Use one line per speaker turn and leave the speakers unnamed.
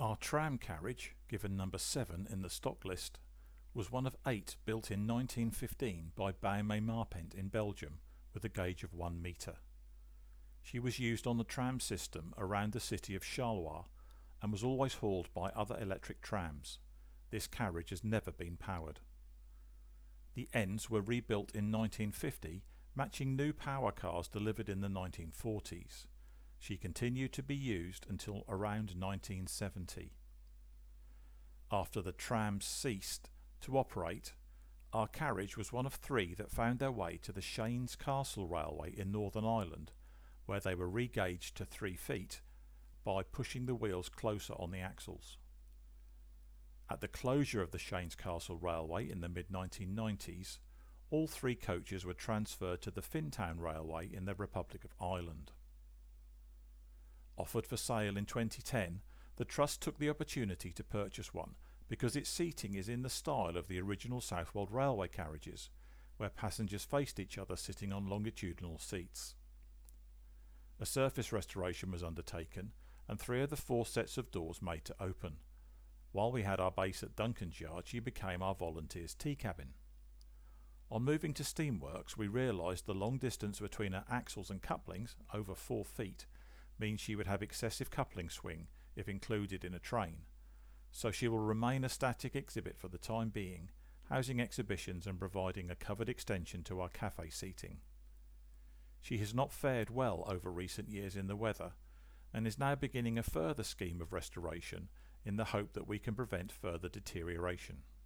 Our tram carriage, given number 7 in the stock list, was one of 8 built in 1915 by Baume Marpent in Belgium with a gauge of 1 metre. She was used on the tram system around the city of Charleroi and was always hauled by other electric trams. This carriage has never been powered. The ends were rebuilt in 1950, matching new power cars delivered in the 1940s. She continued to be used until around 1970. After the trams ceased to operate, our carriage was one of 3 that found their way to the Shanes Castle Railway in Northern Ireland, where they were re-gauged to 3 feet by pushing the wheels closer on the axles. At the closure of the Shanes Castle Railway in the mid-1990s, all 3 coaches were transferred to the Fintown Railway in the Republic of Ireland. Offered for sale in 2010, the Trust took the opportunity to purchase one because its seating is in the style of the original Southwold Railway carriages, where passengers faced each other sitting on longitudinal seats. A surface restoration was undertaken and 3 of the 4 sets of doors made to open. While we had our base at Duncan's Yard, she became our volunteers' tea cabin. On moving to Steamworks, we realised the long distance between her axles and couplings, over 4 feet, means she would have excessive coupling swing if included in a train, so she will remain a static exhibit for the time being, housing exhibitions and providing a covered extension to our cafe seating. She has not fared well over recent years in the weather, and is now beginning a further scheme of restoration in the hope that we can prevent further deterioration.